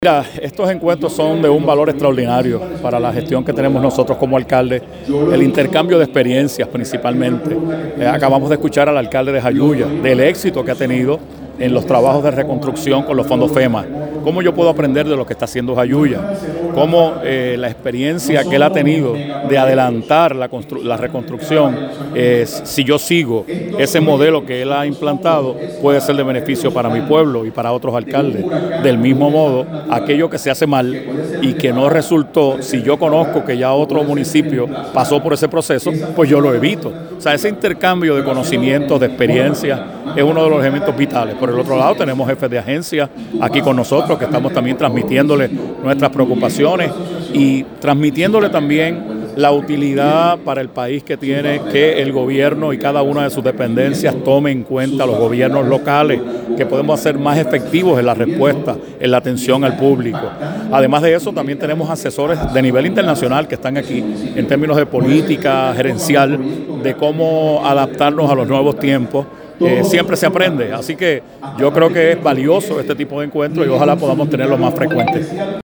Mira, estos encuentros son de un valor extraordinario para la gestión que tenemos nosotros como alcalde, el intercambio de experiencias principalmente. Acabamos de escuchar al alcalde de Jayuya, del éxito que ha tenido en los trabajos de reconstrucción con los fondos FEMA. ¿Cómo yo puedo aprender de lo que está haciendo Jayuya? Cómo la experiencia que él ha tenido de adelantar la reconstrucción, si yo sigo ese modelo que él ha implantado, puede ser de beneficio para mi pueblo y para otros alcaldes. Del mismo modo, aquello que se hace mal y que no resultó, si yo conozco que ya otro municipio pasó por ese proceso, pues yo lo evito. O sea, ese intercambio de conocimientos, de experiencias, es uno de los elementos vitales. Por el otro lado, tenemos jefes de agencia aquí con nosotros que estamos también transmitiéndole nuestras preocupaciones y transmitiéndole también la utilidad para el país que tiene que el gobierno y cada una de sus dependencias tome en cuenta los gobiernos locales, que podemos ser más efectivos en la respuesta, en la atención al público. Además de eso, también tenemos asesores de nivel internacional que están aquí en términos de política gerencial, de cómo adaptarnos a los nuevos tiempos. Siempre se aprende, así que yo creo que es valioso este tipo de encuentros y ojalá podamos tenerlo más frecuentes.